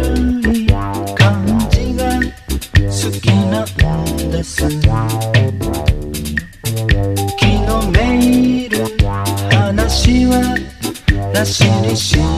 い感じが好きなんです。気のめいる話はなしにし